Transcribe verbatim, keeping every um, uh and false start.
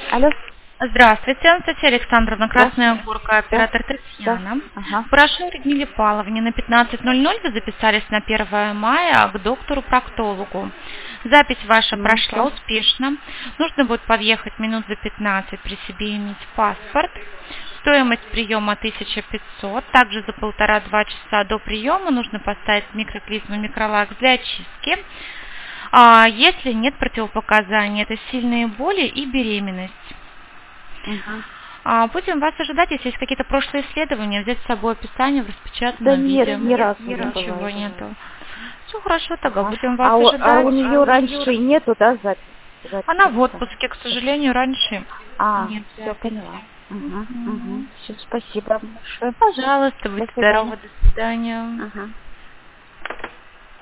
Алло. Здравствуйте, Анастасия Александровна, Красная Здравствуйте. Горка, Да, оператор да. Татьяна. Ага. Прошу Людмиле Павловне на пятнадцать ноль ноль вы записались на первое мая к доктору-проктологу. Запись ваша Ну, прошла что? успешно. Нужно будет подъехать минут за пятнадцать, при себе иметь паспорт. Стоимость приема тысяча пятьсот. Также за полтора-два часа до приема нужно поставить микроклизму микролакс для очистки. А если нет противопоказаний, это сильные боли и беременность. Угу. А, будем вас ожидать, если есть какие-то прошлые исследования, взять с собой описание в Да распечатанном виде. нет, ни разу не Ничего бывает. нету. Все хорошо, тогда Ага. будем вас А, у, а ожидать. у нее раньше нету, да, запись? Она Записи в никак. отпуске, к сожалению, раньше А, нет все записи. поняла. Угу, угу. Мгм. Все, спасибо большое. Пожалуйста, До будьте свидания. здоровы, до свидания. Ага.